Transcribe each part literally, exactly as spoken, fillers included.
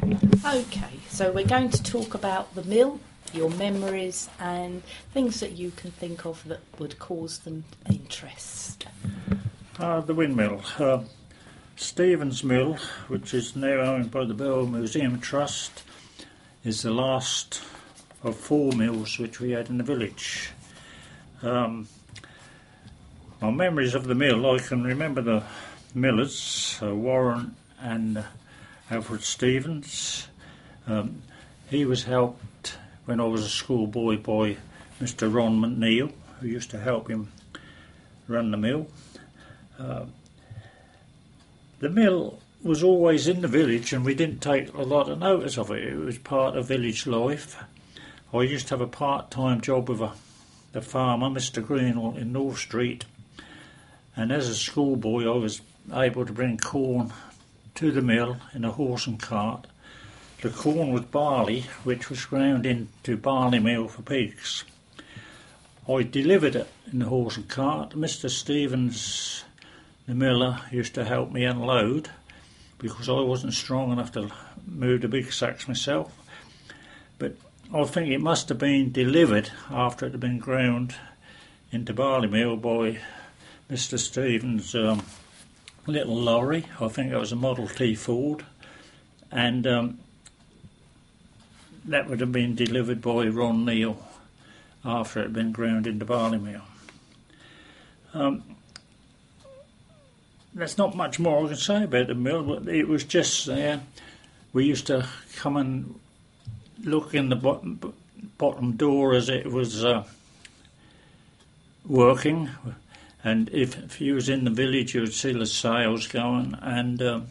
Okay, so we're going to talk about the mill, your memories and things that you can think of that would cause them interest. Uh, the windmill. Uh, Stevens Mill, which is now owned by the Bell Museum Trust, is the last of four mills which we had in the village. Um, my memories of the mill, I can remember the millers, uh, Warren and uh, Alfred Stevens. Um, he was helped when I was a schoolboy by Mister Ron McNeil, who used to help him run the mill. Uh, the mill was always in the village and we didn't take a lot of notice of it. It was part of village life. I used to have a part-time job with a, the farmer, Mister Greenall, in North Street, and as a schoolboy I was able to bring corn to the mill in a horse and cart. The corn was barley, which was ground into barley meal for pigs. I delivered it in the horse and cart. Mister Stevens, the miller, used to help me unload because I wasn't strong enough to move the big sacks myself. But I think it must have been delivered after it had been ground into barley meal by Mister Stevens' um, little lorry. I think it was a Model T Ford, and um, that would have been delivered by Ron Neal after it had been ground into barley meal. Um, there's not much more I can say about the mill, but it was just there. We used to come and look in the bottom, bottom door as it was uh, working, and if, if you was in the village you would see the sales going, and uh,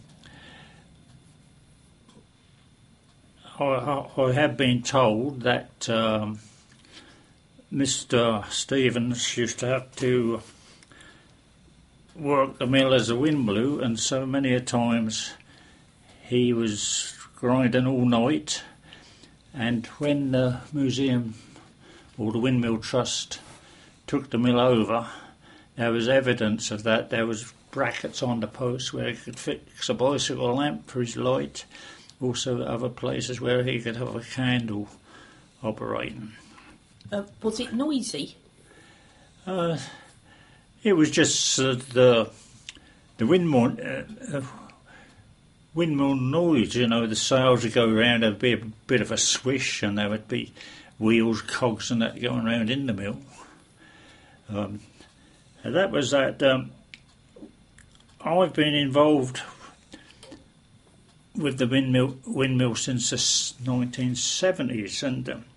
I, I, I have been told that um, Mister Stevens used to have to work the mill as the wind blew, and so many a times he was grinding all night. And when the museum or the Windmill Trust took the mill over, there was evidence of that. There was brackets on the post where he could fix a bicycle lamp for his light, also other places where he could have a candle operating. Uh, was it noisy? Uh, it was just uh, the the windmill, uh, uh, windmill noise, you know, the sails would go around, there would be a bit of a swish and there would be wheels, cogs and that going around in the mill. Um, and that was that. Um, I've been involved with the windmill, windmill since the nineteen seventies, and um,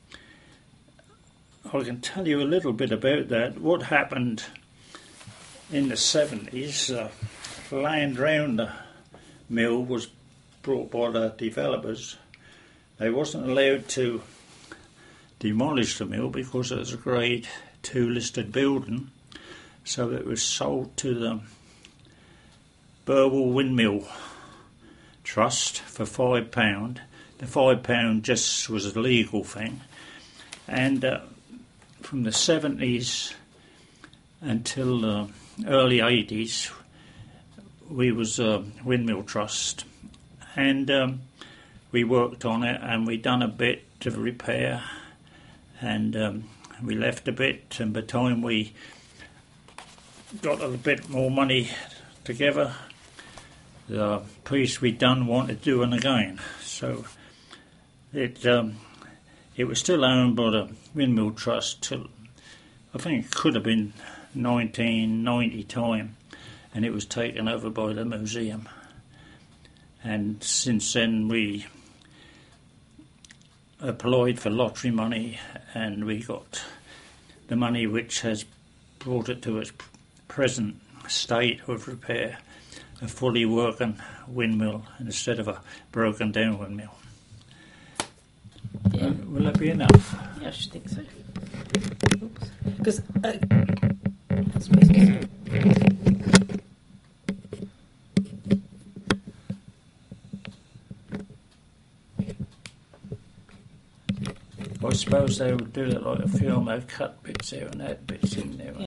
I can tell you a little bit about that. What happened in the seventies, uh, land round the mill was brought by the developers. They wasn't allowed to demolish the mill because it was a grade two listed building, so it was sold to the Burwell Windmill Trust for five pound. The five pound just was a legal thing, and uh, from the seventies until the early eighties, we was a windmill trust, and um, we worked on it, and we done a bit of repair, and um, we left a bit, and by the time we got a bit more money together, the piece we done wanted to do it again. So it um, it was still owned by the Windmill Trust till I think it could have been nineteen ninety time, and it was taken over by the museum. And since then we applied for lottery money, and we got the money which has brought it to its present state of repair, a fully working windmill instead of a broken down windmill. Yeah. Uh, will that be enough? Yeah, I should think so. Because uh, I suppose it's- I suppose they would do it like a film, they'd cut bits here and add bits in there. yeah.